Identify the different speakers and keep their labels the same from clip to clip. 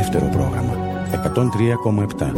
Speaker 1: δεύτερο πρόγραμμα 103,7.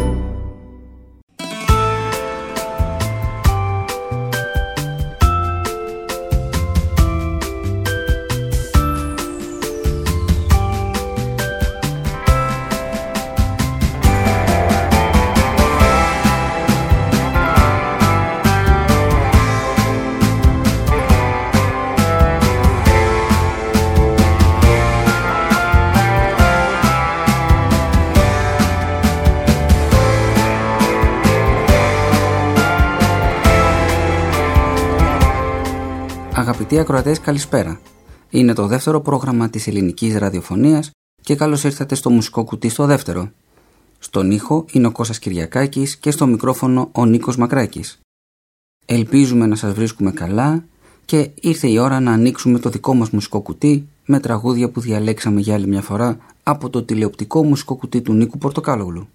Speaker 2: Αγαπητοί ακροατές, καλησπέρα. Είναι το δεύτερο πρόγραμμα της ελληνικής ραδιοφωνίας και καλώς ήρθατε στο μουσικό κουτί στο δεύτερο. Στον ήχο είναι ο Κώστας Κυριακάκης και στο μικρόφωνο ο Νίκος Μακράκης. Ελπίζουμε να σας βρίσκουμε καλά και ήρθε η ώρα να ανοίξουμε το δικό μας μουσικό κουτί με τραγούδια που διαλέξαμε για άλλη μια φορά από το τηλεοπτικό μουσικό κουτί του Νίκου Πορτοκάλογλου.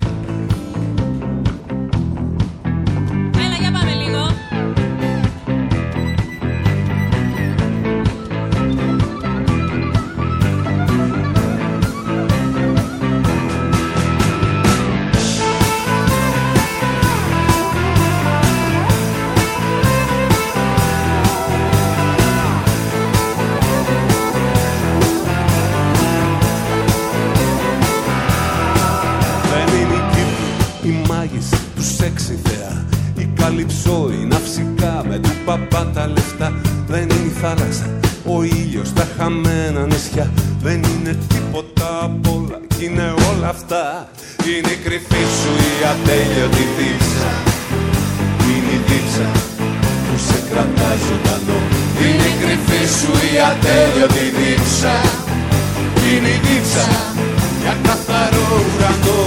Speaker 3: Η ναυσικά με του παπά τα λεφτά. Δεν είναι η θάλασσα, ο ήλιος, τα χαμένα νησιά. Δεν είναι τίποτα απ' όλα κι είναι όλα αυτά. Είναι η κρυφή σου η ατέλειωτη δίψα. Είναι η δίψα που σε κρατά ζωντανό. Είναι η κρυφή σου η ατέλειωτη δίψα. Είναι η δίψα για καθαρό ουρανό.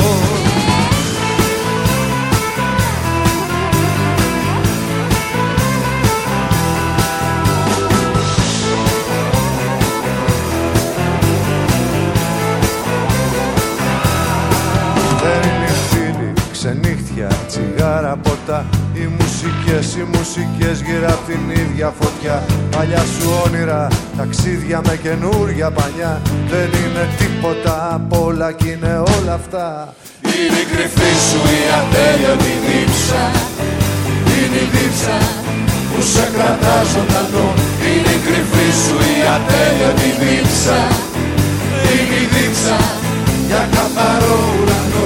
Speaker 4: Ξενύχτια, τσιγάρα, ποτά. Οι μουσικές γύρω απ' την ίδια φωτιά. Παλιά σου όνειρα, ταξίδια με καινούρια πανιά. Δεν είναι τίποτα απ' όλα κι είναι όλα αυτά.
Speaker 3: Είναι η κρυφή σου η ατέλειωτη δίψα. Είναι η δίψα που σε κρατά ζωντανό. Είναι η κρυφή σου η ατέλειωτη δίψα. Είναι η δίψα για καθαρό ουρανό.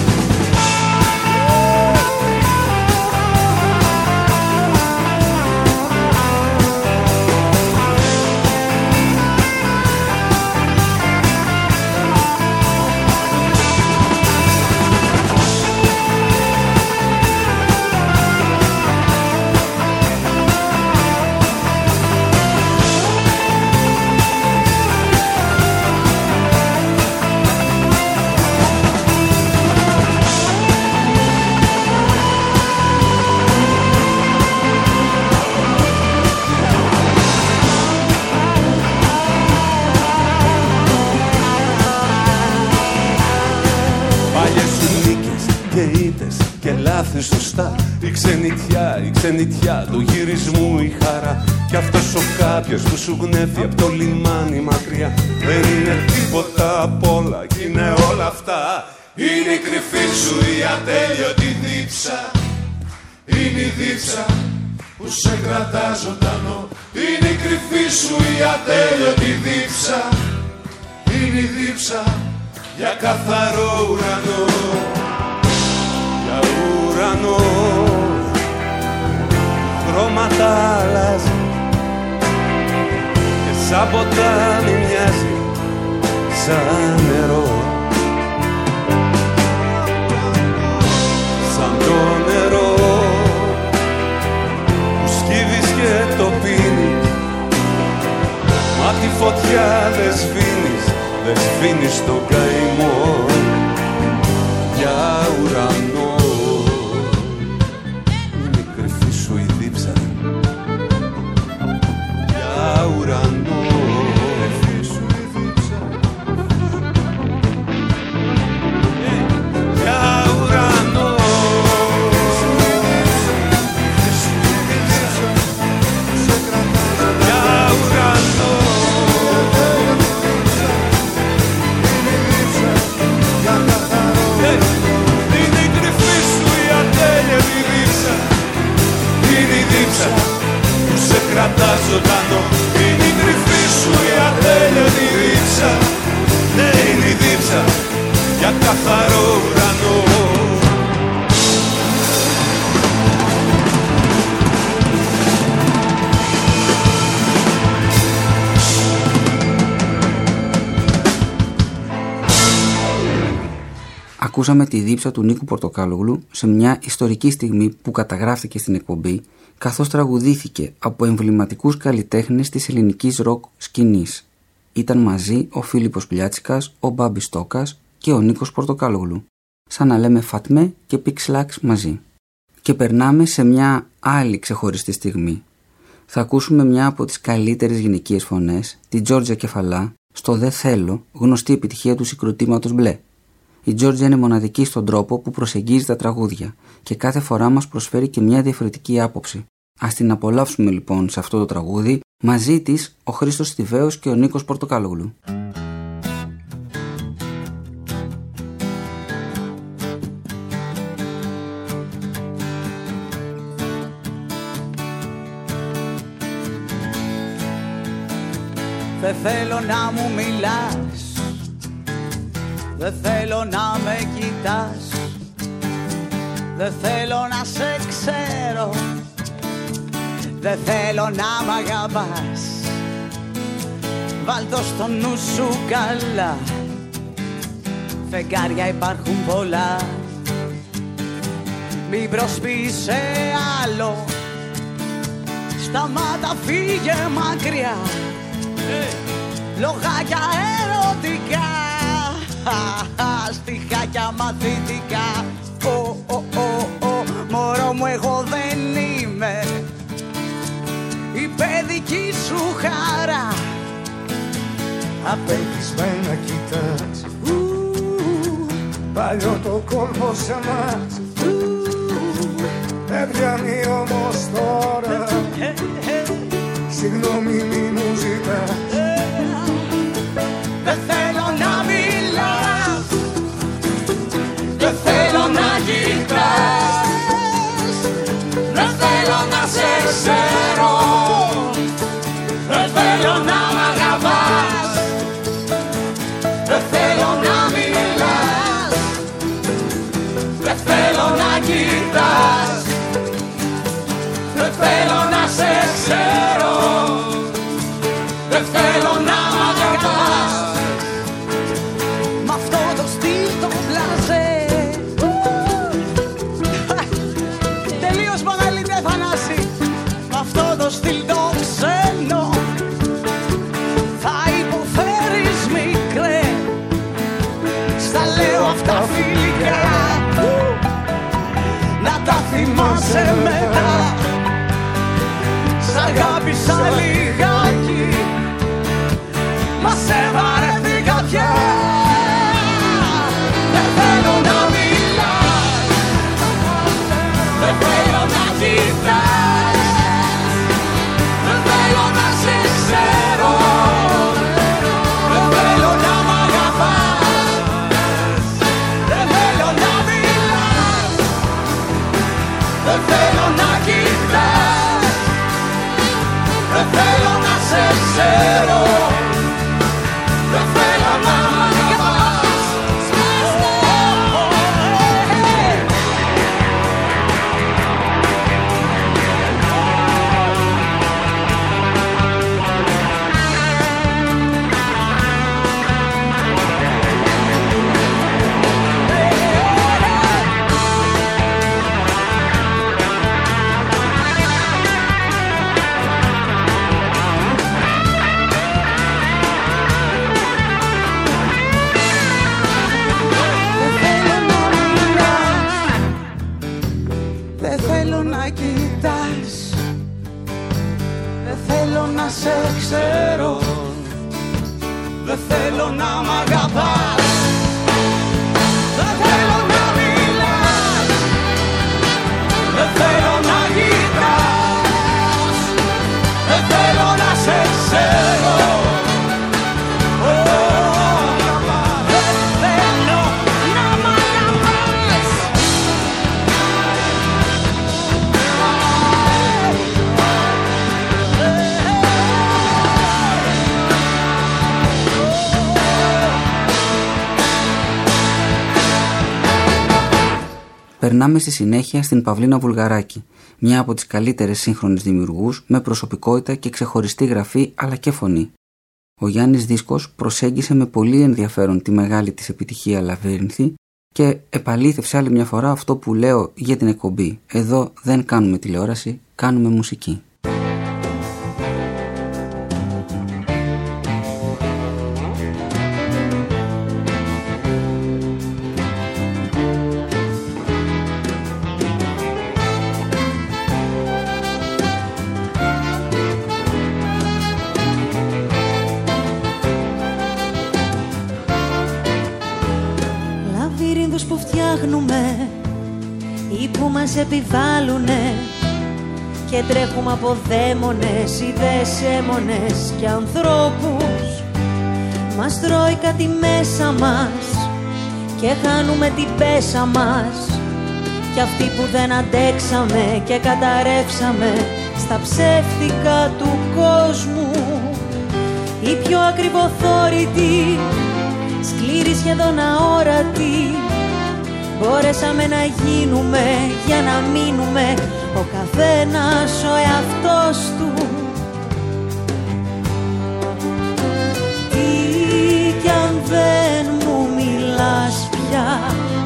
Speaker 3: Σωστά. Η ξενιτιά του γυρισμού η χαρά. Κι αυτός ο κάποιος που σου γνέφει από το λιμάνι μακριά. Δεν είναι τίποτα απ' όλα κι είναι όλα αυτά. Είναι η κρυφή σου η ατέλειωτη δίψα. Είναι η δίψα που σε κρατά ζωντανό. Είναι η κρυφή σου η ατέλειωτη δίψα. Είναι η δίψα για καθαρό ουρανό. Για ουρανό, χρώματα αλλάζει και σαν ποτάμι μοιάζει σαν νερό. Σαν το νερό που σκύβεις και το πίνεις. Μα τη φωτιά δεν σβήνεις, δεν σβήνεις το καημό. Για ουρανό είναι η κρυφή σου η δίψα. Για ουρανό για
Speaker 2: Ακούσαμε τη δίψα του Νίκου Πορτοκάλογλου σε μια ιστορική στιγμή που καταγράφηκε στην εκπομπή, καθώς τραγουδήθηκε από εμβληματικούς καλλιτέχνες της ελληνικής ροκ σκηνής. Ήταν μαζί ο Φίλιππος Πλιάτσικας, ο Μπάμπης Τόκας και ο Νίκος Πορτοκάλογλου, σαν να λέμε Φατμέ και Πιξλάξ μαζί. Και περνάμε σε μια άλλη ξεχωριστή στιγμή. Θα ακούσουμε μια από τις καλύτερες γυναικείες φωνές, την Τζόρτζια Κεφαλά, στο «Δε θέλω», γνωστή επιτυχία του συγκροτήματος Μπλε. Η Τζόρτζια είναι μοναδική στον τρόπο που προσεγγίζει τα τραγούδια και κάθε φορά μας προσφέρει και μια διαφορετική άποψη. Ας την απολαύσουμε λοιπόν σε αυτό το τραγούδι, μαζί της ο Χρήστος Στιβαίος και ο Νίκος Πορτοκάλογλου.
Speaker 5: Δεν θέλω να μου μιλάς, δεν θέλω να με κοιτάς, δεν θέλω να σε ξέρω, δεν θέλω να μ' αγαπάς. Βάλ' το στο νου σου καλά, φεγγάρια υπάρχουν πολλά. Μην προσποιείς σε άλλο, σταμάτα, φύγε μακριά. Λογάκια ερωτικά, στιχάκια μαθητικά. Μωρό μου, εγώ δεν είμαι η παιδική σου χαρά.
Speaker 4: Απελπισμένα κοιτάς παλιό το κόλπο σε μας. Δεν πιάνει όμως τώρα, συγγνώμη μη μου ζητάς.
Speaker 5: Δεν θέλω να μιλάς, δεν θέλω να κοιτάς, δεν θέλω να σε ξέρω, δεν θέλω να μ' αγαπάς. Δεν θέλω να μιλάς, δεν θέλω να κοιτάς, δεν θέλω να σε ξέρω, δεν θέλω να μ' αγαπάς. Μ' αυτό το στυλ το μπλαζέ, τελείως banalité Θανάση. Μ' αυτό το στυλ το ξένο θα υποφέρεις μικρέ. Στα λέω αυτά φιλικά, να τα θυμάσαι μετά. Σ' αγάπησα λιγάκι, μα σε βαρέθηκα πια. Δεν θέλω να μιλάς, δεν θέλω να κοιτάς, δεν θέλω να σε ξέρω, δεν θέλω να μ' αγαπάς. Δεν θέλω να μιλάς, δεν θέλω να κοιτάς, δεν θέλω να σε ξέρω, δεν θέλω να μ' αγαπάς. Δεν θέλω να κοιτάς, δεν θέλω να σε ξέρω, δεν θέλω να μ' αγαπάς. Δεν θέλω να μιλάς, δεν θέλω να κοιτάς, δεν θέλω να σε ξέρω.
Speaker 2: Περνάμε στη συνέχεια στην Παυλίνα Βουλγαράκη, μια από τις καλύτερες σύγχρονες δημιουργούς με προσωπικότητα και ξεχωριστή γραφή αλλά και φωνή. Ο Γιάννης Δίσκος προσέγγισε με πολύ ενδιαφέρον τη μεγάλη της επιτυχία Λαβύρινθη και επαλήθευσε άλλη μια φορά αυτό που λέω για την εκπομπή. Εδώ δεν κάνουμε τηλεόραση, κάνουμε μουσική.
Speaker 6: Που φτιάχνουμε ή που μας επιβάλλουνε και τρέχουμε από δαίμονες, ιδέες έμονες και ανθρώπους. Μας τρώει κάτι μέσα μας και χάνουμε την πέσα μας, κι αυτοί που δεν αντέξαμε και καταρρεύσαμε στα ψεύτικα του κόσμου, οι πιο ακριβοθόρητοι, σκληροί σχεδόν αόρατοι, μπορέσαμε να γίνουμε για να μείνουμε ο καθένας ο εαυτός του. Τι κι αν δεν μου μιλάς πια,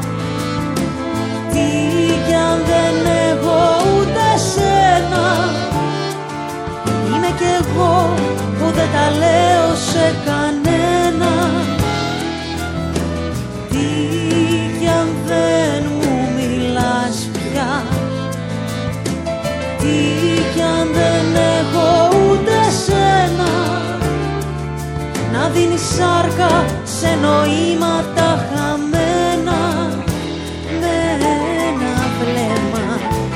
Speaker 6: τι κι αν δεν έχω ούτε σένα, είμαι κι εγώ που δεν τα λέω σε κανένα. Κι αν δεν μου μιλάς πια, τι κι αν δεν έχω ούτε σένα, να δίνεις σάρκα σε νοήματα χαμένα με ένα βλέμμα.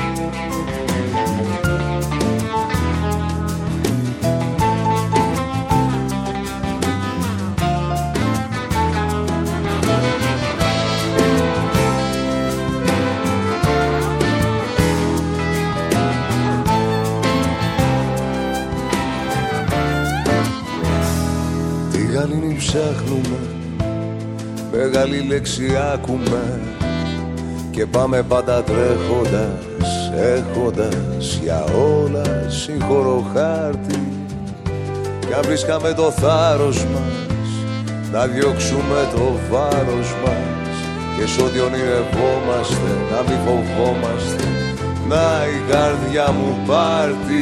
Speaker 4: Γαλήνη ψάχνουμε, μεγάλη λέξη άκουμε και πάμε πάντα τρέχοντας, έχοντας για όλα σύγχρονο χάρτη. Κι αν βρίσκαμε το θάρρος μας να διώξουμε το βάρος μας και σ' ό,τι ονειρευόμαστε να μην φοβόμαστε, να η καρδιά μου πάρτι.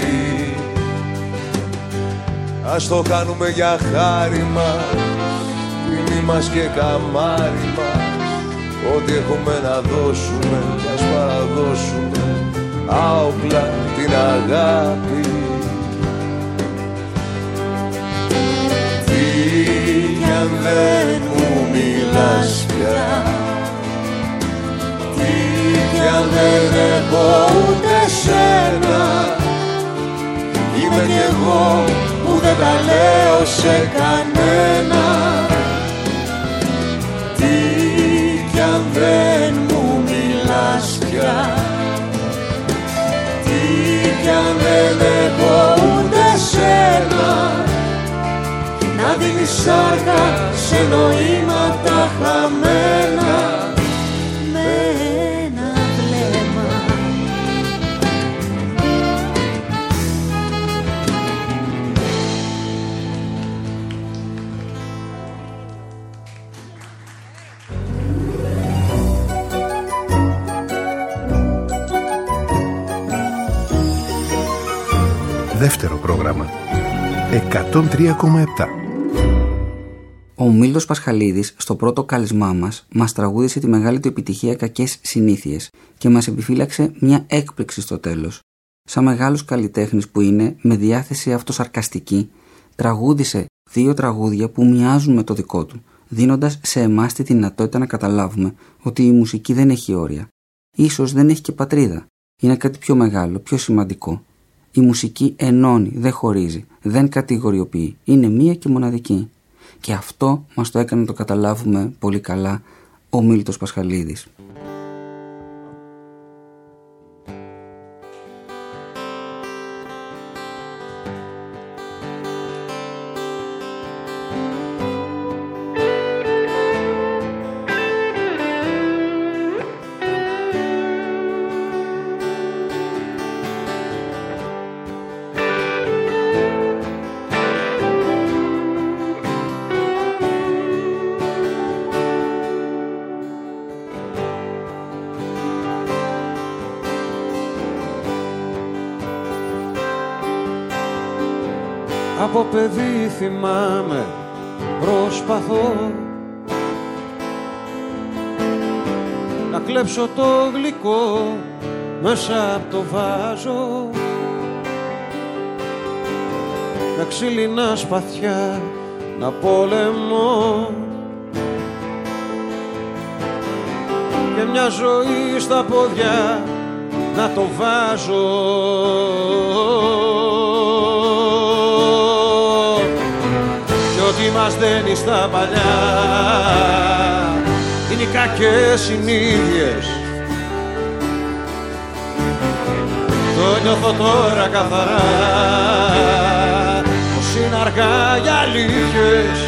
Speaker 4: Ας το κάνουμε για χάρη μας, τιμή μας και καμάρι μας, ό,τι έχουμε να δώσουμε κι ας παραδώσουμε άοπλα την αγάπη. Τι κι αν δεν μου μιλάς πια, τι κι αν δεν έχω ούτε σένα, είμαι κι εγώ που δεν τα λέω σε κανένα. Τι κι αν δεν μου μιλάς πια, τι κι αν δεν έχω ούτε σένα, να δίνεις σάρκα σε νοήματα χαμένα με ένα βλέμμα.
Speaker 7: Δεύτερο πρόγραμμα 103,7.
Speaker 2: Ο Μίλτος Πασχαλίδης στο πρώτο κάλεσμά μας τραγούδισε τη μεγάλη του επιτυχία «Κακές συνήθειες» και μας επιφύλαξε μια έκπληξη στο τέλος. Σαν μεγάλος καλλιτέχνης που είναι, με διάθεση αυτοσαρκαστική, τραγούδισε 2 τραγούδια που μοιάζουν με το δικό του, δίνοντας σε εμάς τη δυνατότητα να καταλάβουμε ότι η μουσική δεν έχει όρια. Ίσως δεν έχει και πατρίδα. Είναι κάτι πιο μεγάλο, πιο σημαντικό. Η μουσική ενώνει, δεν χωρίζει, δεν κατηγοριοποιεί. Είναι μία και μοναδική. Και αυτό μας το έκανε να το καταλάβουμε πολύ καλά ο Μίλτος Πασχαλίδης.
Speaker 8: Από παιδί θυμάμαι προσπαθώ να κλέψω το γλυκό μέσα από το βάζο, με ξύλινα σπαθιά να πολεμώ και μια ζωή στα πόδια να το βάζω. Και ό,τι μας δένει στα παλιά είναι οι κακές συνήθειες. Το νιώθω τώρα καθαρά πως είναι αργά για αλήθειες,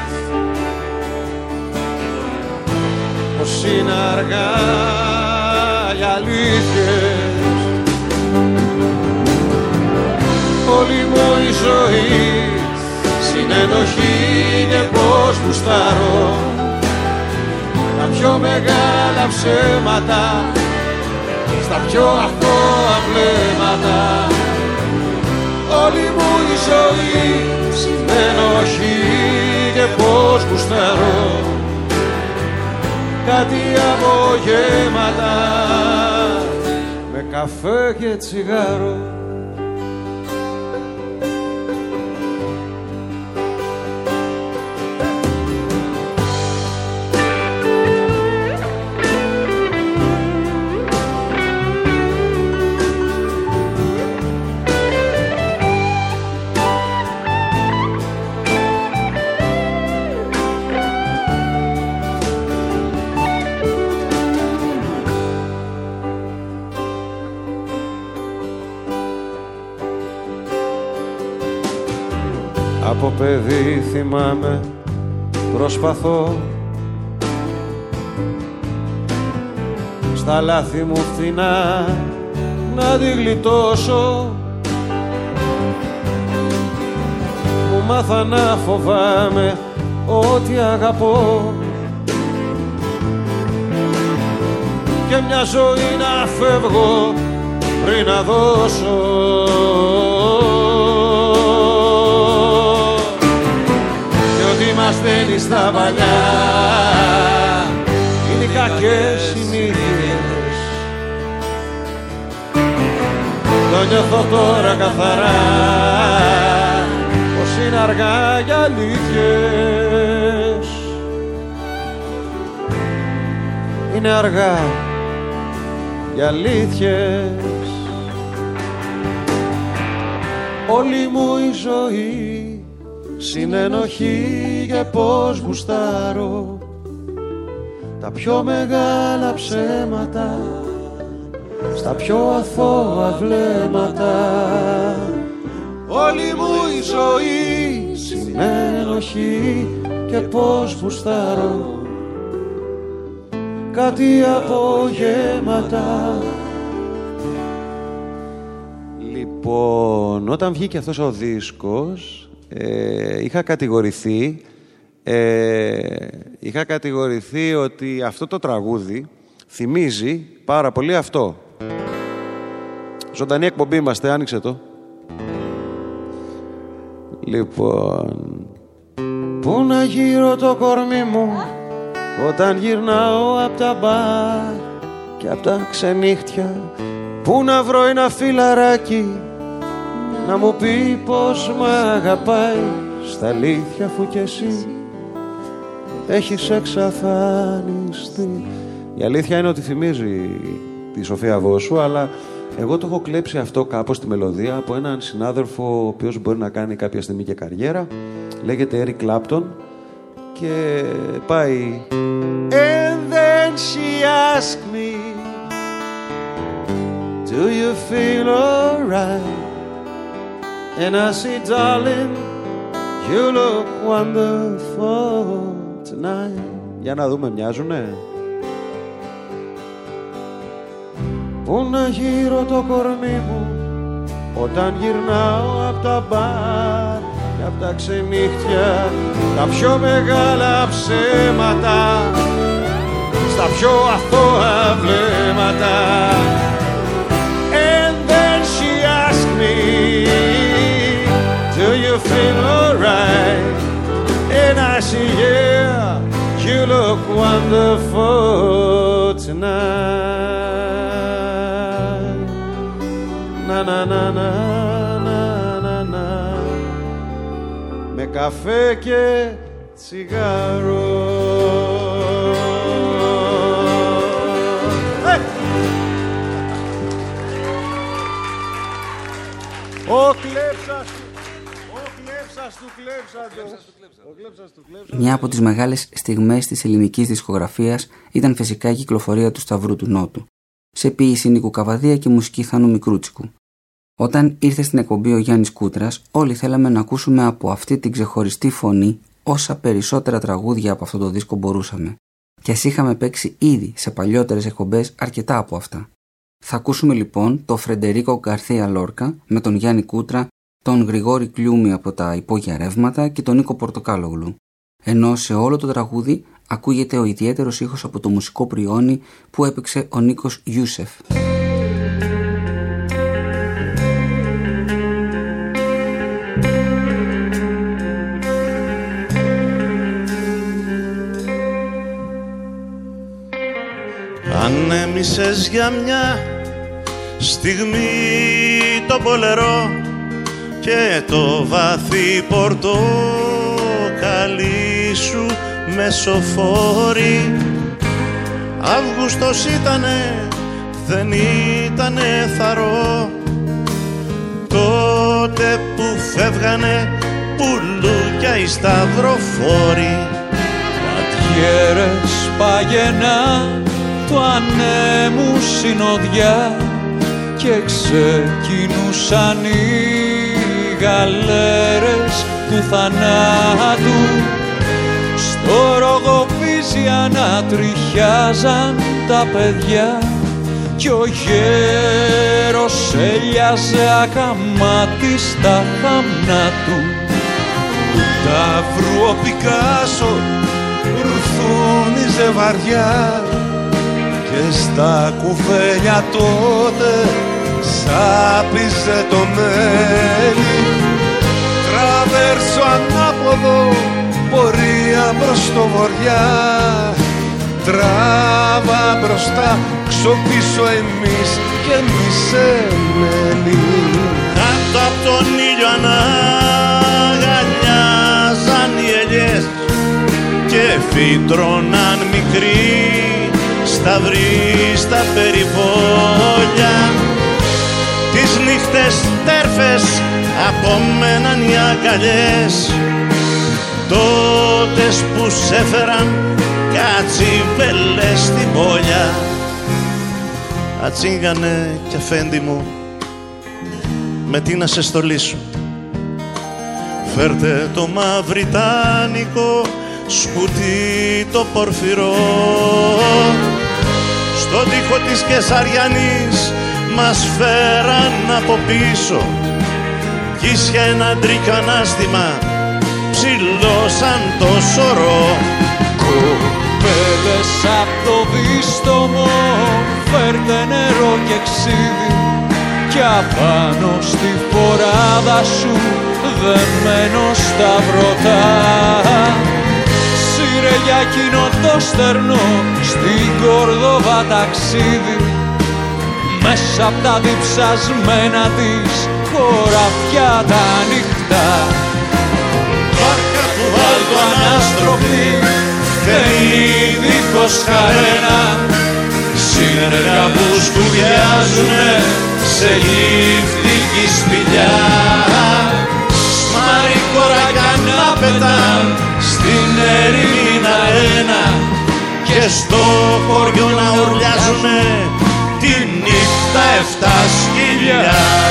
Speaker 8: πως είναι αργά για αλήθειες. Όλη μου η ζωή συνενοχή και πως γουστάρω τα πιο μεγάλα ψέματα στα πιο αθώα βλέμματα. Όλη μου η ζωή συνενοχή και πως γουστάρω κάτι απογεύματα με καφέ και τσιγάρο. Από παιδί θυμάμαι προσπαθώ στα λάθη μου φθηνά να τη γλιτώσω. Μου μάθα να φοβάμαι ό,τι αγαπώ και μια ζωή να φεύγω πριν να δώσω. Μας δένει στα παλιά είναι οι κακές συνήθειες. Το νιώθω τώρα καθαρά πως είναι αργά για αλήθειες. Είναι αργά για αλήθειες. Όλη μου η ζωή συνενοχή και πως γουστάρω τα πιο μεγάλα ψέματα στα πιο αθώα βλέμματα. Όλη μου η ζωή συνενοχή και πως γουστάρω κάτι απογεύματα. Λοιπόν, όταν βγήκε αυτός ο δίσκος είχα κατηγορηθεί ότι αυτό το τραγούδι θυμίζει πάρα πολύ αυτό. Ζωντανή εκπομπή είμαστε, άνοιξε το. Λοιπόν, πού να γύρω το κορμί μου όταν γυρνάω απ' τα μπαρ και απ' τα ξενύχτια, πού να βρω ένα φιλαράκι να μου πει πως μ' αγαπάει στα αλήθεια, αφού κι εσύ έχεις εξαφανιστεί. Η αλήθεια είναι ότι θυμίζει τη Σοφία Βόσου, αλλά εγώ το έχω κλέψει αυτό κάπως τη μελωδία από έναν συνάδελφο ο οποίος μπορεί να κάνει κάποια στιγμή και καριέρα. Λέγεται Eric Clapton και πάει And then she asked me Do you feel alright? And I say, darling, you look wonderful tonight. Για να δούμε, μοιάζουνε. Πού να γύρω το κορμί μου όταν γυρνάω απ' τα μπαρ και απ' τα ξενύχτια, τα πιο μεγάλα ψέματα στα πιο αθώα βλέμματα. And then she asked me Do you feel alright. And I say, yeah, you look wonderful tonight. Na na na na na na na. Με καφέ και τσιγάρο.
Speaker 2: Μια από τις μεγάλες στιγμές της ελληνικής δισκογραφίας ήταν φυσικά η κυκλοφορία του Σταυρού του Νότου, σε ποίηση Νίκου Καβαδία και μουσική Θάνου Μικρούτσικου. Όταν ήρθε στην εκπομπή ο Γιάννης Κούτρας, όλοι θέλαμε να ακούσουμε από αυτή την ξεχωριστή φωνή όσα περισσότερα τραγούδια από αυτό το δίσκο μπορούσαμε. Και ας είχαμε παίξει ήδη σε παλιότερες εκπομπές αρκετά από αυτά. Θα ακούσουμε λοιπόν το Φρεντερίκο Γκαρθία Λόρκα με τον Γιάννη Κούτρα, τον Γρηγόρη Κλιούμη από τα Υπόγεια Ρεύματα και τον Νίκο Πορτοκάλογλου. Ενώ σε όλο το τραγούδι ακούγεται ο ιδιαίτερος ήχος από το μουσικό πριόνι που έπαιξε ο Νίκος Ιούσεφ.
Speaker 9: Ανέμισες για μια στιγμή το πολερό και το βαθύ πορτοκαλί σου μεσοφόρη. Αύγουστος ήτανε, δεν ήτανε θαρό, τότε που φεύγανε πουλούκια οι σταυροφόροι.
Speaker 10: Ματιέρες παγενά του ανέμου συνοδιά και ξεκινούσαν οι γαλέρες του θανάτου. Στο Ρογοπίζι ανατριχιάζαν τα παιδιά κι ο γέρος έλιαζε ακαμάτι στα χαμνά του.
Speaker 9: Ταύρου ο Πικάσο ρουθούνιζε βαριά και στα κουφέλια τότε σάπιζε το μέλι. Τραβέρσο ανάποδο, πορεία προς το βοριά, τράβα μπροστά, ξοπίσω εμείς και εμείς εμέλη. Κάτω απ' τον ήλιο αναγκαλιάζαν οι ελιές και φύτρωναν μικροί σταυροί στα περιβόλια. Τις νύχτες τέρφες απομέναν οι αγκαλιές, τότες που σε έφεραν κατσιβέλες στην πόλια. Ατσίγκανε κι αφέντη μου, με τι να σε στολίσω. Φέρτε το μαυριτάνικο σκουτί το πορφυρό. Στον τοίχο της Κεσαριανής μας φέραν από πίσω κι ίσια ένα τρίκιο ανάστημα ψηλώσαν το σωρό.
Speaker 10: Κοπέλες απ' το δίστομο φέρτε νερό και ξύδι κι απάνω στη φοράδα σου δεμένο στα βρωτά. Σύρε για εκείνο το στερνό στην Κορδόβα ταξίδι, μέσα απ' τα διψασμένα της χωραφιά τα ανοιχτά.
Speaker 9: Βάρκα του βάλτου ανάστροφη, θεοί δίχως χαρένα, σύνεργα που σκουδιάζουνε σε γύφτικη σπηλιά. Σμαρικοράκια να πετάν στην ερήμην αρένα και στο χωριό να ουρλιάζουνε τη νύχτα 7 σκυλιά.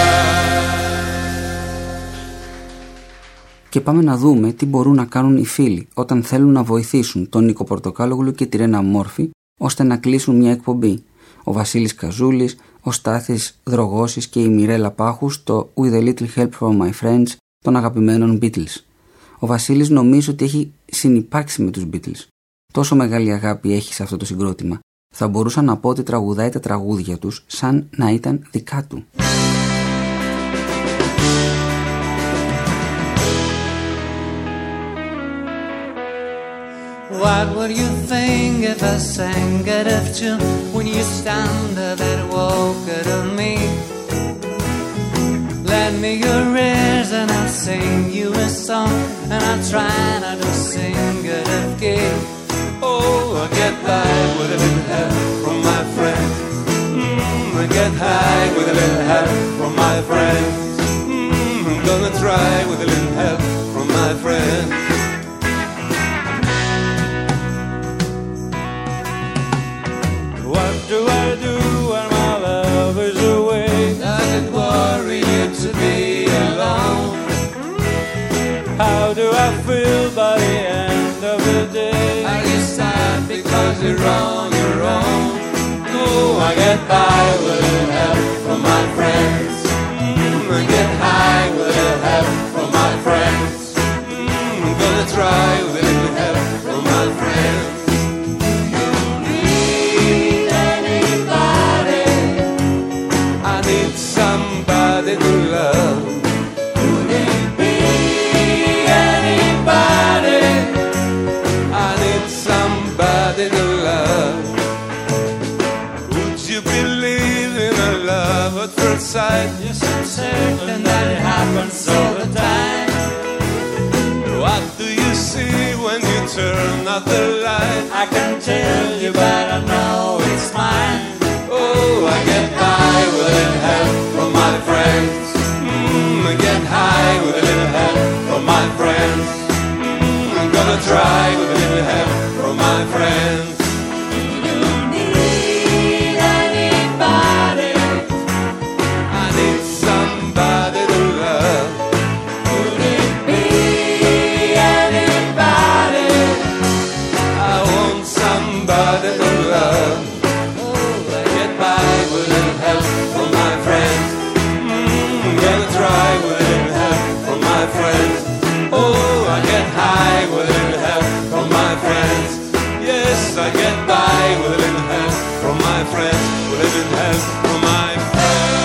Speaker 2: Και πάμε να δούμε τι μπορούν να κάνουν οι φίλοι όταν θέλουν να βοηθήσουν τον Νίκο Πορτοκάλογλου και τη Ρένα Μόρφη ώστε να κλείσουν μια εκπομπή. Ο Βασίλης Καζούλης, ο Στάθης Δρογώσης και η Μιρέλα Πάχου στο With a Little Help from My Friends των αγαπημένων Beatles. Ο Βασίλης νομίζω ότι έχει συνυπάρξει με τους Beatles. Τόσο μεγάλη αγάπη έχει σε αυτό το συγκρότημα. Θα μπορούσα να πω ότι τραγουδάει τα τραγούδια τους σαν να ήταν δικά του.
Speaker 10: What would you think if I sang it of you when you stand there that walk it of me? Lend me your ears and I'll sing you a song, and I'll try not to sing it of key.
Speaker 3: Oh, I get by with a little help from my friends. I get high with a little help from my friends. I'm gonna try with a little help from my friends. What do I do when my love is away?
Speaker 10: Does it worry you to be alone?
Speaker 3: How do I feel by the end of the day?
Speaker 10: Are you sad because you're on your own?
Speaker 3: Oh, I get by with a little help from my friends. I get high with a little help from my friends. I'm gonna try with a little help from my friends.
Speaker 10: Need anybody?
Speaker 3: I need somebody to love.
Speaker 10: Could it be anybody?
Speaker 3: I need somebody to love. Would you believe in a love at first sight?
Speaker 10: Yes, I'm certain that it happens all the time.
Speaker 3: What do you see when you turn out the light?
Speaker 10: I can tell you, but I know it's mine.
Speaker 3: Oh, I get by with a little help from my friends. I get high with a little help from my friends. I'm gonna try with a little help from my friends.
Speaker 10: Need anybody?
Speaker 3: I need somebody to love.
Speaker 10: Could it be anybody?
Speaker 3: I want somebody to love.
Speaker 10: Oh,
Speaker 3: I get by with a little help from my friends. I'm gonna try with a little help from my friends. Oh, I get high with a little help from my friends. Yes, I get by with a little help from my friends. With a little help from my friends.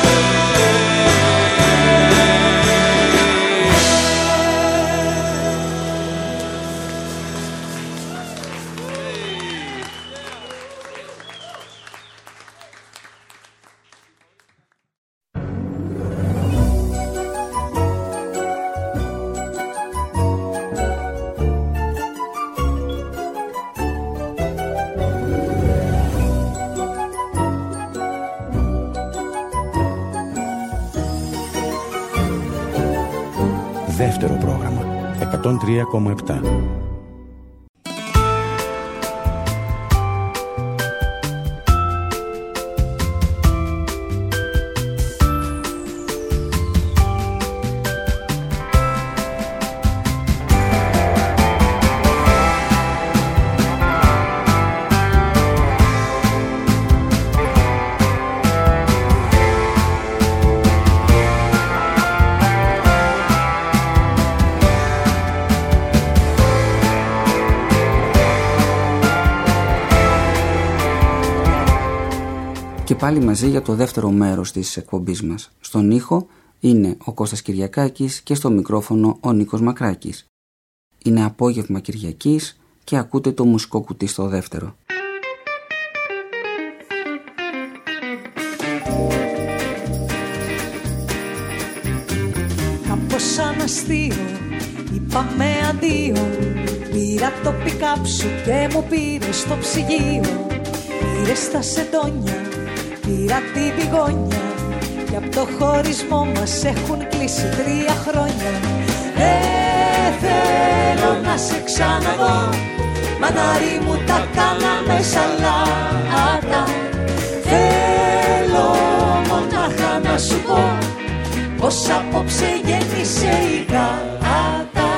Speaker 1: Δεύτερο πρόγραμμα 103,7.
Speaker 2: Και πάλι μαζί για το δεύτερο μέρος της εκπομπής μας. Στον ήχο είναι ο Κώστας Κυριακάκης και στο μικρόφωνο ο Νίκος Μακράκης. Είναι απόγευμα Κυριακής και ακούτε το μουσικό κουτί στο δεύτερο.
Speaker 6: Κάπως σαν αστείο είπαμε αντίο. Πήρα το πικάπ σου και μου πήρε στο ψυγείο. Πήρε στα σεντόνια, πήρα την πηγόνια. Και απ' το χωρισμό μας έχουν κλείσει 3 χρόνια. Θέλω να σε ξαναδώ, μανάρι μου τα κάναμε σαλάτα. Θέλω μονάχα να σου πω πως απόψε γέννησε η γάτα.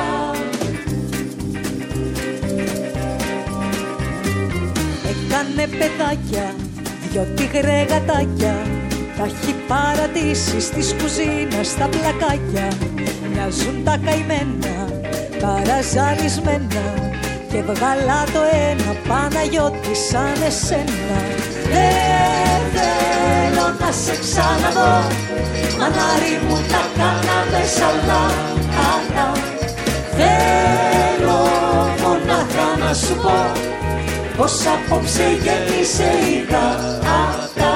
Speaker 6: Έκανε παιδάκια, 2 τίγρε γατάκια. Τα έχει παρατήσει στις κουζίνες στα πλακάκια. Μοιάζουν τα καημένα, παραζαλισμένα. Και βγάλα το ένα Παναγιώτη σαν εσένα. Θέλω να σε ξαναδώ, μανάρι μου τα κάναμε σαλάτα. Θέλω μονάχα να να σου πω πως απόψε γέμισε η γάτα.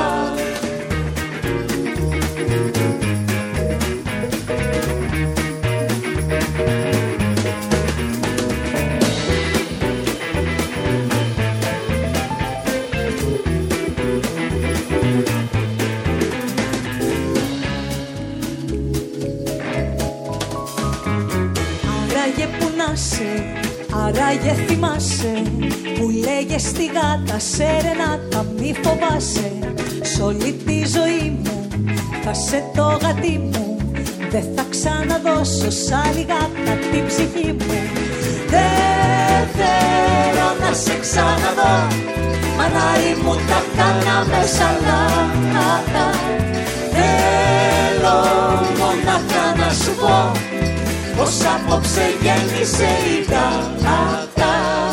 Speaker 6: Άραγε θυμάσαι που λέγες στη γάτα σερενάτα μη φοβάσαι. Σ' όλη τη ζωή μου θα σε το γατί μου, δεν θα ξαναδώσω σ' άλλη γάτα την ψυχή μου. Δεν θέλω να σε ξαναδώ, μανάρι μου τα κάναμε σαλάτα. Θέλω μονάχα να σου πω πως απόψε γέννησε η γάτα.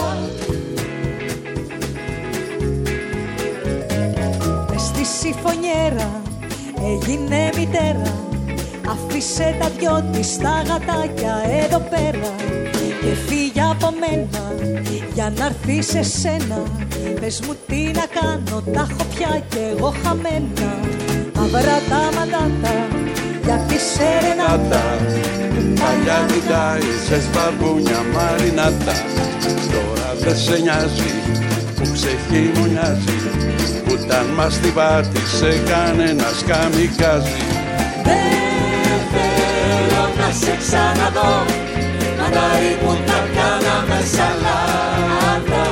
Speaker 6: Μες στη συμφωνιέρα έγινε μητέρα, αφήσε τα δυο της τα γατάκια εδώ πέρα και φύγε από μένα για να έρθει σε σένα. Πες μου τι να κάνω, τα έχω πια κι εγώ χαμένα. Αβρά τα μαντάτα για τη σερενάτα,
Speaker 3: παλιά κοιτάει σε σπαρπούνια μαρινάτα. Τώρα δεν σε νοιάζει που ξεχειμονιάζει, όταν μας την πάτησε κανένας καμικάζι.
Speaker 6: Δεν θέλω να σε ξαναδώ, μανάρι μου τα κάναμε σαλάτα.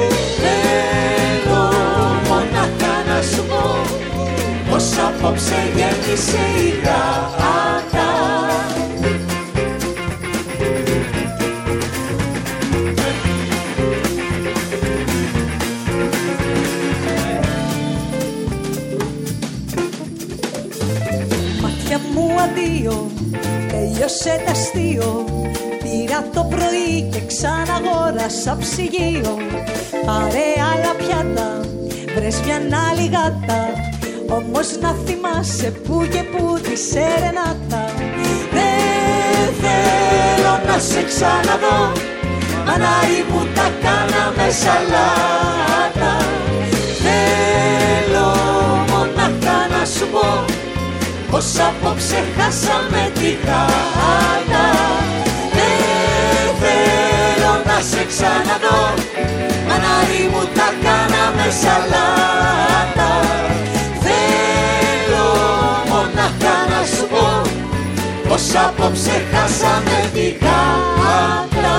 Speaker 6: Θέλω μονάχα να σου πω πως απόψε γέμισε η γάτα. Μάτια μου αντίο, τέλειωσε τ' αστείο. Πήρα το πρωί και ξαναγόρασα ψυγείο. Πάρε άλλα πιάτα, βρες μια άλλη γάτα, όμως να θυμάσαι που και που τη σερενάτα. Δεν θέλω να σε ξαναδώ, μανάρι μου τα κάναμε σαλάτα. Θέλω μονάχα να σου πω πως απόψε χάσαμε τη γάτα. Δεν θέλω να σε ξαναδώ, μανάρι μου τα κάναμε σαλάτα. Θέλω μονάχα να σου πω πως απόψε χάσαμε τη γάτα.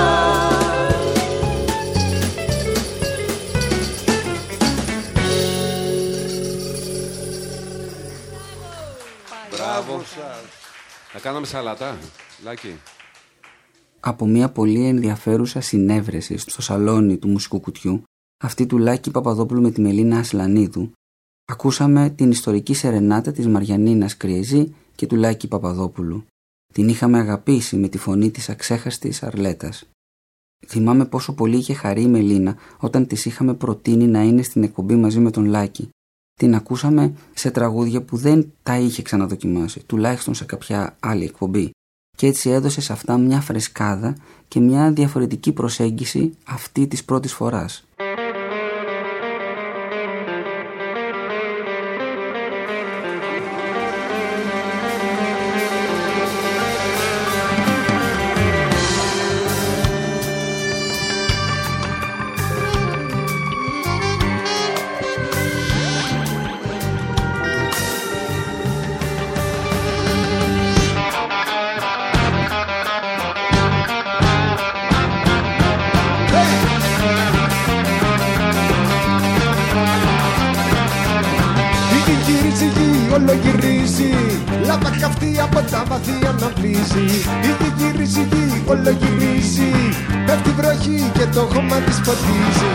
Speaker 3: Μπράβο σας. Θα κάναμε σαλάτα, Λάκη.
Speaker 2: Από μια πολύ ενδιαφέρουσα συνέβρεση στο σαλόνι του μουσικού κουτιού, αυτή του Λάκη Παπαδόπουλου με τη Μελίνα Ασλανίδου, ακούσαμε την ιστορική σερενάτα της Μαριανίνας Κριεζή και του Λάκη Παπαδόπουλου. Την είχαμε αγαπήσει με τη φωνή της αξέχαστης Αρλέτας. Θυμάμαι πόσο πολύ είχε χαρεί η Μελίνα όταν της είχαμε προτείνει να είναι στην εκπομπή μαζί με τον Λάκη. Την ακούσαμε σε τραγούδια που δεν τα είχε ξαναδοκιμάσει, τουλάχιστον σε κάποια άλλη εκπομπή. Και έτσι έδωσε σε αυτά μια φρεσκάδα και μια διαφορετική προσέγγιση αυτή της πρώτης φοράς.
Speaker 8: Ολογυρίζει, λάβα καυτή από τα βαθιά να βρίζει. Ήδη γυρίζει γη, ολογυρίζει, πέφτει βροχή και το χώμα της φωτίζει.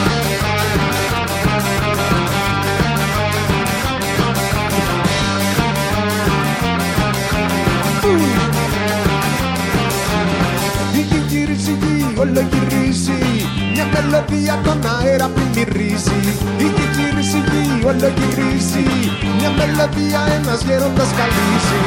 Speaker 8: Ήδη γυρίζει γη, ολογυρίζει, μια μελωδία τον αέρα πλημμυρίζει. Ήδη γυρίζει γη, ολογυρίζει, μια μελωδία ένας γέροντας καλύζει.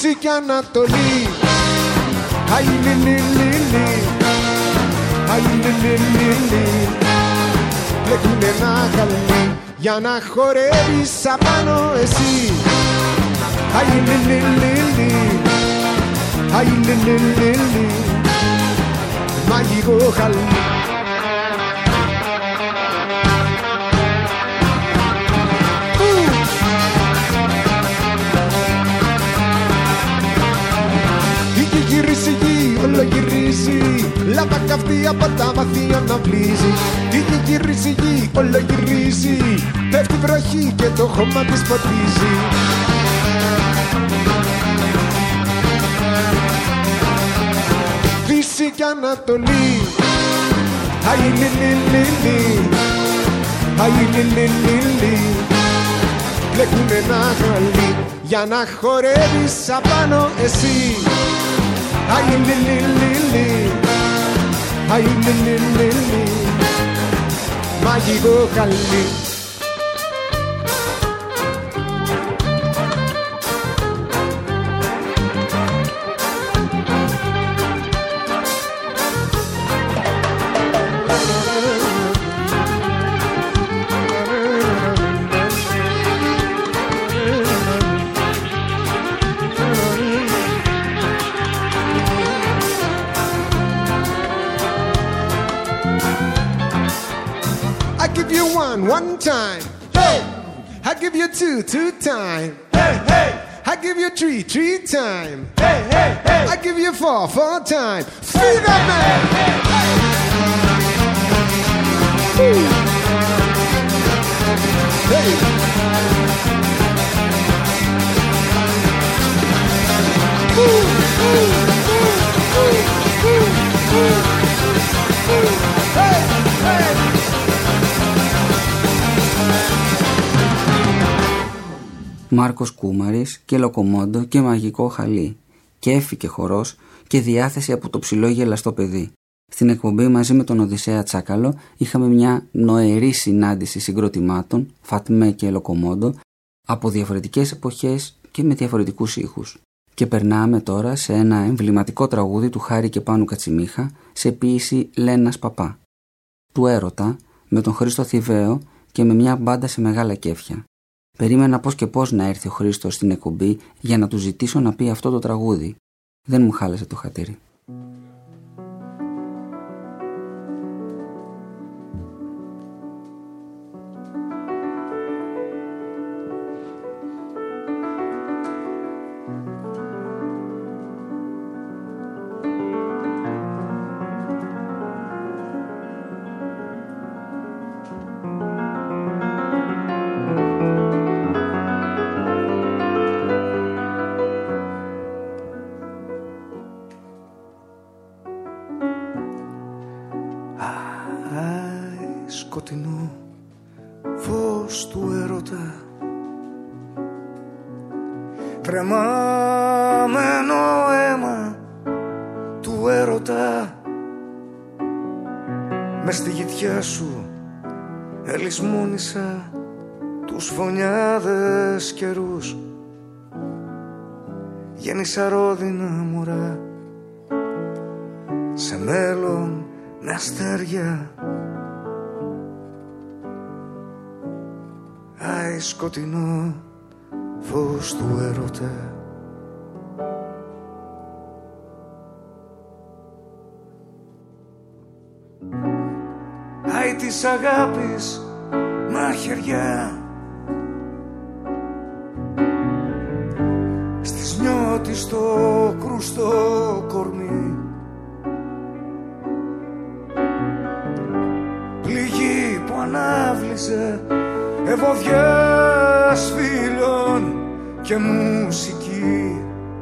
Speaker 4: Δύση και Ανατολή. Αϊ λι λι λι λι, αϊ λι λι λι λι. Πλέκουνε ένα χαλί για να χορεύεις απάνω εσύ. Αϊ λι λι λι λι, αϊ λι λι λι λι. Μαγικό χαλί. Γυρίζει γη, όλο γυρίζει. Λάμπα καυτή από τα βαθιά να βλύζει. Η γη γυρίζει γη, όλο γυρίζει. Πέφτει βροχή και το χώμα της ποτίζει. Δύση και Ανατολή. Αϊ λι λι λι λι, αϊ λι λι λι λι. Πλέκουνε ένα χαλί για να χορεύεις απάνω εσύ. Αϊ λι λι λι λι, αϊ λι λι λι λι. Μαγικό χαλί. One time, hey. I give you two time, hey hey. I give you three time, hey hey hey. I give you four time. Freedom man. Hey, hey, hey. Hey. Hey, hey.
Speaker 2: Μάρκος Κούμαρης και Λοκομόντο και Μαγικό χαλί. Κέφι και χορός και διάθεση από το ψηλό γελαστό παιδί. Στην εκπομπή μαζί με τον Οδυσσέα Τσάκαλο είχαμε μια νοερή συνάντηση συγκροτημάτων, Φατμέ και Λοκομόντο, από διαφορετικές εποχές και με διαφορετικούς ήχους. Και περνάμε τώρα σε ένα εμβληματικό τραγούδι του Χάρη και Πάνου Κατσιμίχα σε ποίηση Λένας Παπά. Του έρωτα, με τον Χρήστο Θηβαίο και με μια μπάντα σε μεγάλα κέφια. Περίμενα πώς και πώς να έρθει ο Χρήστος στην εκπομπή για να του ζητήσω να πει αυτό το τραγούδι. Δεν μου χάλασε το χατήρι.
Speaker 11: Σκοτεινό φως του έρωτα, τρεμαμένο αίμα του έρωτα, μες στη γητιά σου ελισμόνισα τους φωνιάδες καιρούς. Γέννησα ρόδινα μωρά, σε μέλλον με αστέρια. Άι σκοτεινό φως του έρωτα. Άι της αγάπης μαχαιριά, στις νιώτης στο κρούστο κορμί. Πληγή που ανάβλησε ευωδιάς φίλων και μουσική,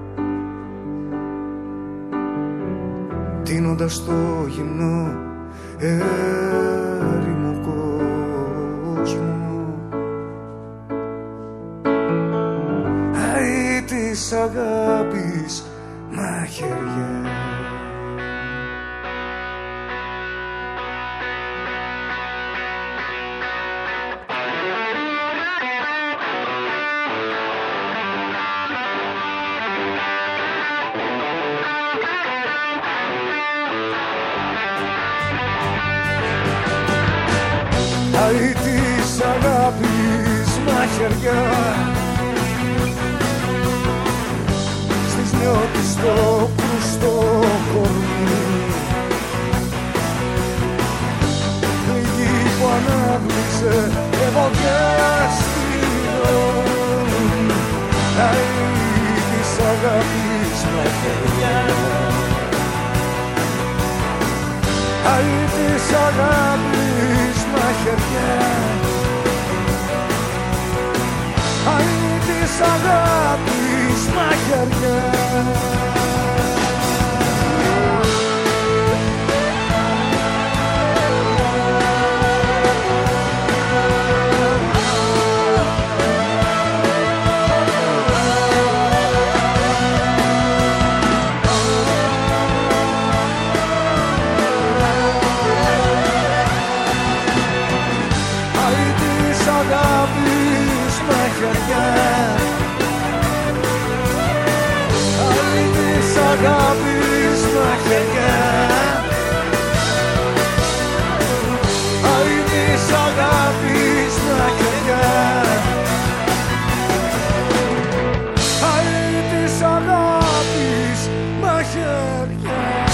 Speaker 11: τίνοντας το γυμνό έρημο κόσμο. Άι της αγάπης μαχαιριά. μαχαιριά. Στις νιώτης το κρουστό κορμί, πληγή που ανάβλησε ευωδιαστήριο. Αϊ της αγάπης μαχαιριά, αϊ της αγάπης μαχαιριά, αϊ της αγάπης μαχαιριά. Αγάπης μαχαιριά, αϊ της αγάπης μαχαιριά, αϊ της αγάπης μαχαιριά.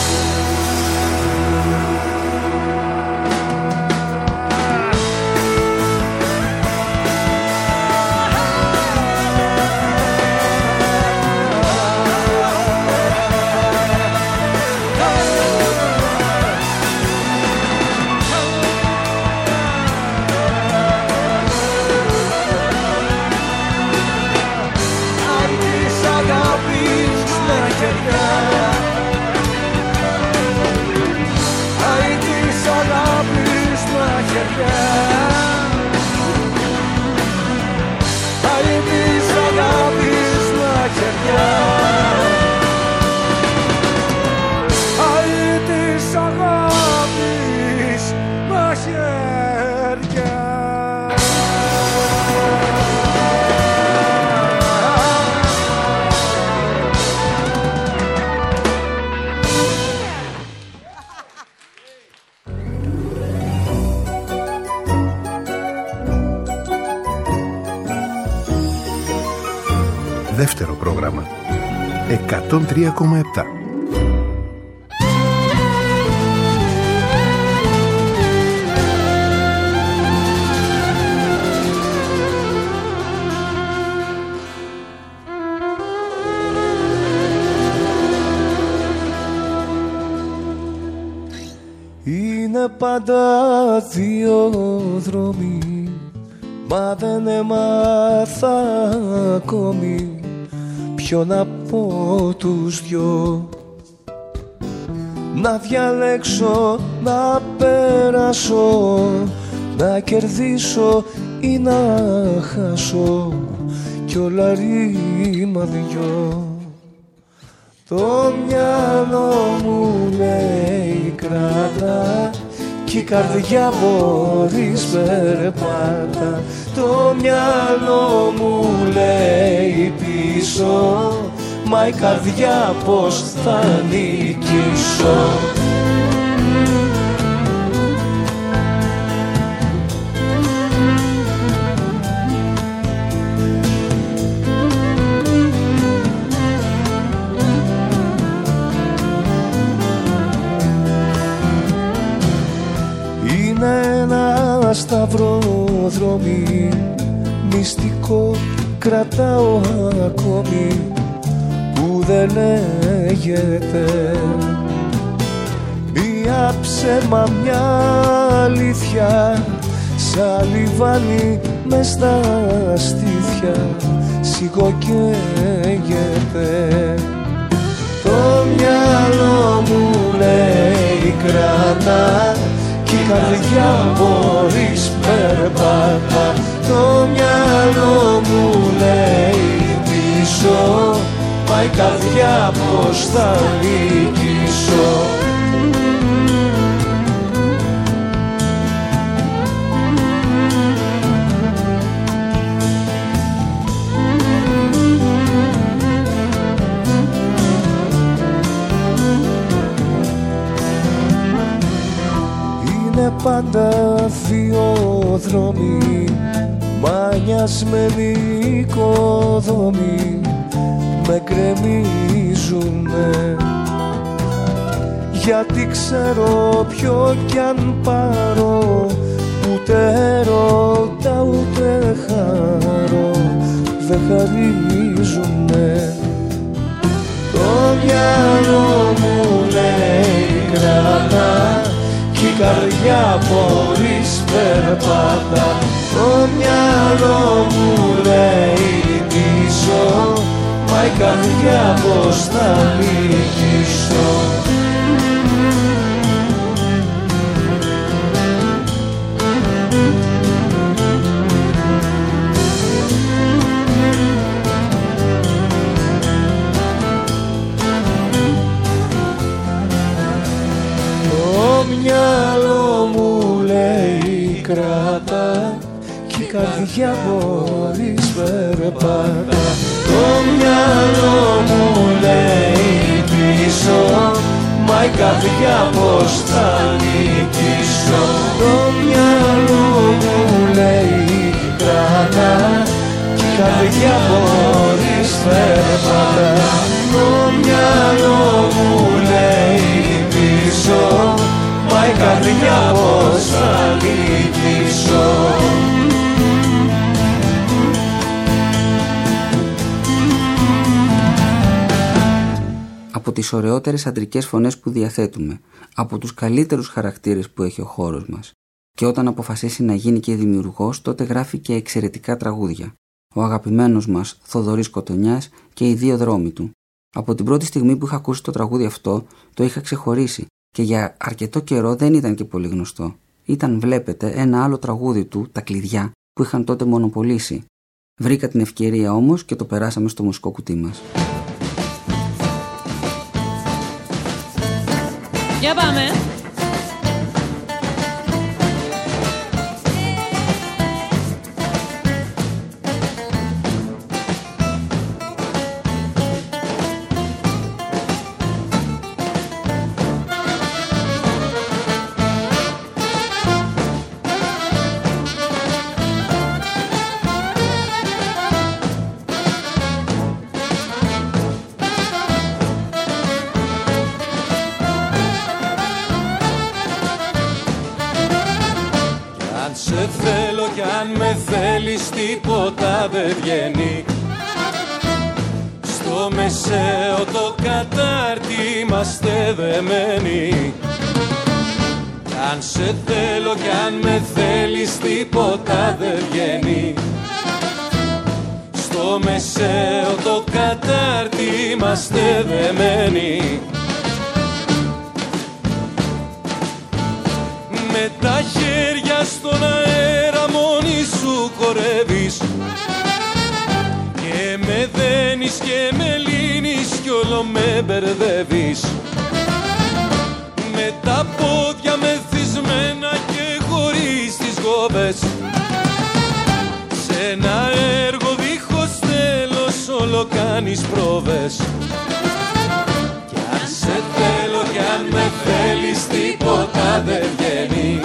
Speaker 7: Δεύτερο πρόγραμμα 103,7.
Speaker 11: Είναι πάντα δύο δρόμοι, μα δεν έμαθα ακόμη ποιον από τους δυο να διαλέξω, να περάσω, να κερδίσω ή να χάσω, κι όλα ρήμα δυο. Το μυαλό μου λέει κράτα, κι η καρδιά μπορείς περπάτα. Το μυαλό μου λέει πίσω, μα η καρδιά πως θα νικήσω. Σταυροδρόμι μυστικό κρατάω ακόμη, που δεν λέγεται μία ψέμα, μια αλήθεια, σαν λιβάνι μες στα στήθια σιγοκαίγεται. Το μυαλό μου λέει κράτα, κι η καρδιά μπορείς περπάτα. Το μυαλό μου λέει πίσω, μα η καρδιά πως θα νικήσω. πάντα δύο δρόμοι, μανιασμένη οικοδομή με κρεμίζουνε, γιατί ξέρω ποιο κι αν πάρω, ούτε έρωτα ούτε χαρό δεν χαρίζουνε. Το μυαλό μου λέει κράτα κι η καρδιά χωρίς περπάτα. Το μυαλό μου λέει πίσω, μα η καρδιά πως θα νικήσω. Κράτα κι η καρδιά χωρίς περπάτα. Το μυαλό μου λέει πίσω, μα η καρδιά πως θα νικήσω. Το μυαλό μου λέει κράτα κι η καρδιά χωρίς περπάτα. Το μυαλό μου λέει πίσω, μα η καρδιά πως θα νικήσω.
Speaker 2: Από τις ωραιότερες αντρικές φωνές που διαθέτουμε, από τους καλύτερους χαρακτήρες που έχει ο χώρος μας. Και όταν αποφασίσει να γίνει και δημιουργός, τότε γράφει και εξαιρετικά τραγούδια. Ο αγαπημένος μας Θοδωρής Κοτονιάς και οι δύο δρόμοι του. Από την πρώτη στιγμή που είχα ακούσει το τραγούδι αυτό, το είχα ξεχωρίσει και για αρκετό καιρό δεν ήταν και πολύ γνωστό. Ήταν, βλέπετε, ένα άλλο τραγούδι του, Τα Κλειδιά, που είχαν τότε μονοπολίσει. Βρήκα την ευκαιρία όμως και το περάσαμε στο μουσικό κουτί μας.
Speaker 12: Για πάμε!
Speaker 3: Σε θέλω κι αν με θέλεις τίποτα δεν βγαίνει. Στο μεσαίο το κατάρτι είμαστε δεμένοι. Κι αν σε θέλω κι αν με θέλεις τίποτα δεν βγαίνει. Στο μεσαίο το κατάρτι είμαστε δεμένοι. Με τα χέρια στον αέρα μόνη σου χορεύεις και με δένεις και με λύνεις κι όλο με μπερδεύεις. Με τα πόδια μεθυσμένα και χωρίς τις γόβες, σε ένα έργο δίχως τέλος όλο κάνεις πρόβες. Κι αν σε θέλω κι αν με θέλεις τίποτα δεν βγαίνει.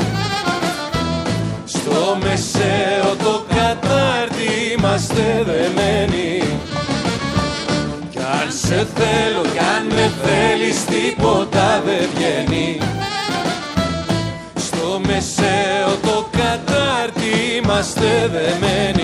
Speaker 3: Στο μεσαίο το κατάρτι είμαστε δεμένοι. Κι αν σε θέλω κι αν με θέλεις τίποτα δεν βγαίνει. Στο μεσαίο το κατάρτι είμαστε δεμένοι.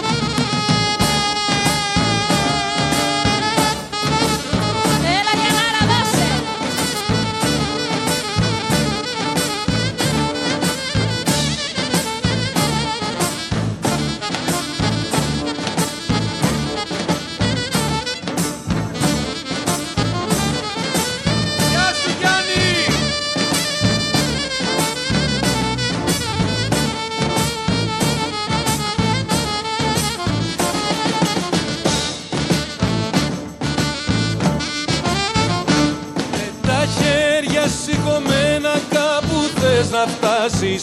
Speaker 3: Σηκωμένα κάπου θες να φτάσεις.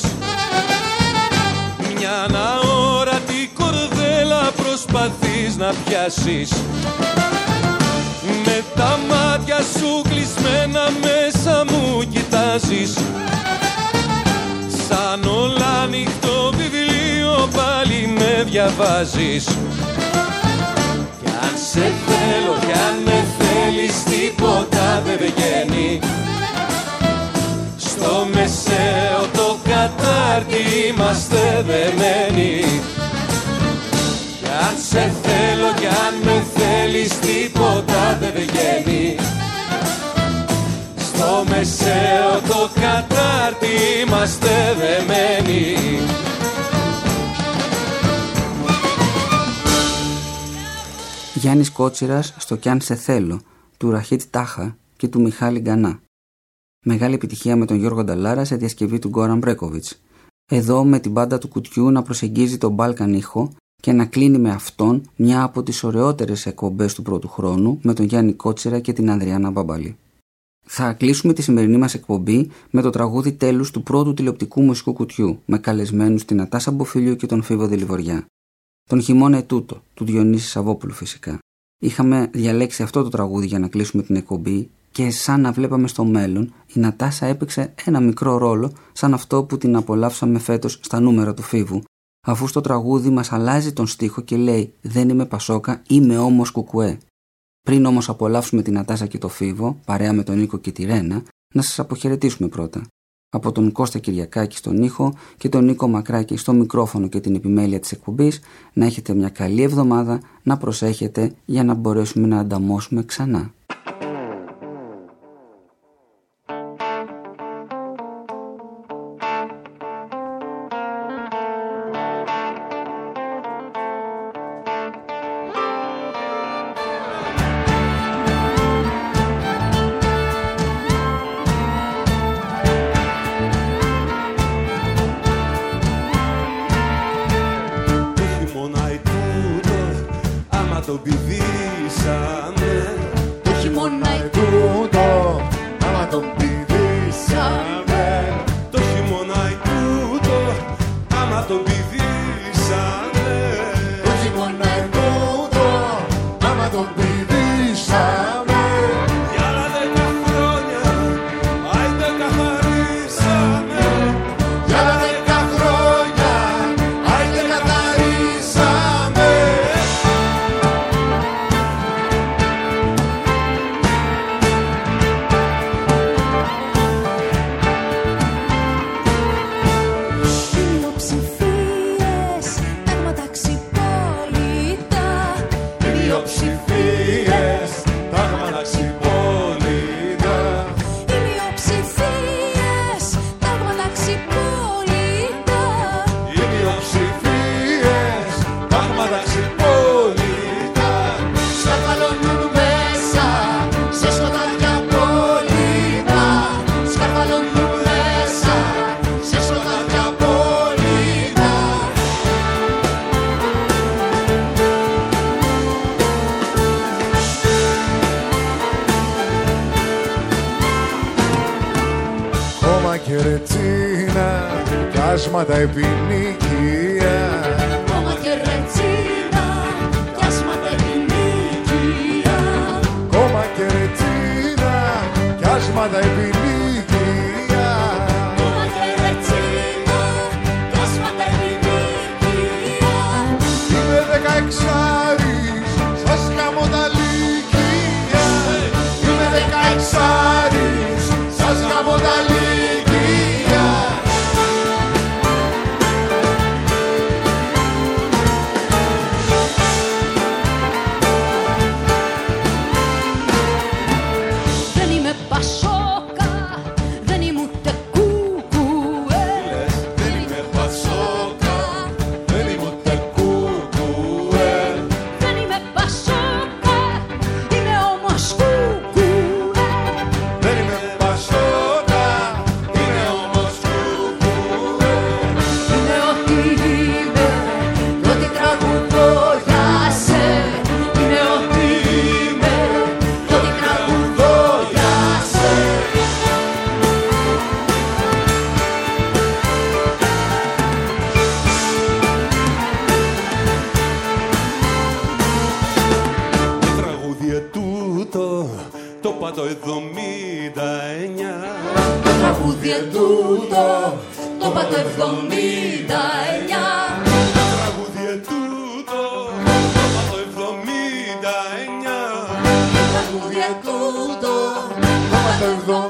Speaker 3: Μια αόρατη κορδέλα προσπαθείς να πιάσεις. Με τα μάτια σου κλεισμένα μέσα μου κοιτάζεις. Σαν όλα ανοιχτό βιβλίο πάλι με
Speaker 11: διαβάζεις. Κι αν σε θέλω, κι αν με θέλεις, τίποτα δεν βγαίνει. Στο μεσαίο το κατάρτι είμαστε δεμένοι. Κι αν σε θέλω, κι αν με θέλεις, τίποτα δεν βγαίνει. Στο μεσαίο το κατάρτι είμαστε δεμένοι.
Speaker 2: Γιάννης Κότσιρας στο «Κι αν σε θέλω» του Ραχίτ Τάχα και του Μιχάλη Γκανά. Μεγάλη επιτυχία με τον Γιώργο Νταλάρα σε διασκευή του Γκόραν Μπρέκοβιτς. Εδώ με την μπάντα του κουτιού να προσεγγίζει τον Μπάλκαν ήχο και να κλείνει με αυτόν μια από τις ωραιότερες εκπομπές του πρώτου χρόνου με τον Γιάννη Κότσιρα και την Ανδριάννα Μπαμπαλή. Θα κλείσουμε τη σημερινή μας εκπομπή με το τραγούδι τέλους του πρώτου τηλεοπτικού μουσικού κουτιού με καλεσμένους την Νατάσα Μποφιλίου και τον Φίβο Δελιβοριά. Τον χειμώνα ετούτο, του Διονύση Σαββόπουλου φυσικά. Είχαμε διαλέξει αυτό το τραγούδι για να κλείσουμε την εκπομπή και σαν να βλέπαμε στο μέλλον, η Νατάσα έπαιξε ένα μικρό ρόλο σαν αυτό που την απολαύσαμε φέτος στα νούμερα του Φίβου, αφού στο τραγούδι μας αλλάζει τον στίχο και λέει «Δεν είμαι Πασόκα, είμαι όμως Κουκουέ». Πριν όμως απολαύσουμε την Νατάσα και το Φίβο, παρέα με τον Νίκο και τη Ρένα, να σας αποχαιρετήσουμε πρώτα. Από τον Κώστα Κυριακάκη στον ήχο και τον Νίκο Μακράκη στο μικρόφωνο και την επιμέλεια της εκπομπής, να έχετε μια καλή εβδομάδα, να προσέχετε για να μπορέσουμε να ανταμώσουμε ξανά.
Speaker 4: Κάσματα επινοικία.
Speaker 12: Κόμμα και ρετσίνα, κάσματα επινοικία.
Speaker 4: Κόμμα και ρετσίνα, κάσματα επινοικία.
Speaker 12: Κόμμα και ρετσίνα, κάσματα επινοικία.
Speaker 4: Είμαι 16άρης, σας γαμώ τα λύκεια. Είμαι 16άρης, σας γαμώ τα λύκεια.
Speaker 3: το 79.
Speaker 12: Το τραγούδι ετούτο το είπα το 79.
Speaker 3: Το τραγούδι ετούτο
Speaker 12: ακούω το κόμμα το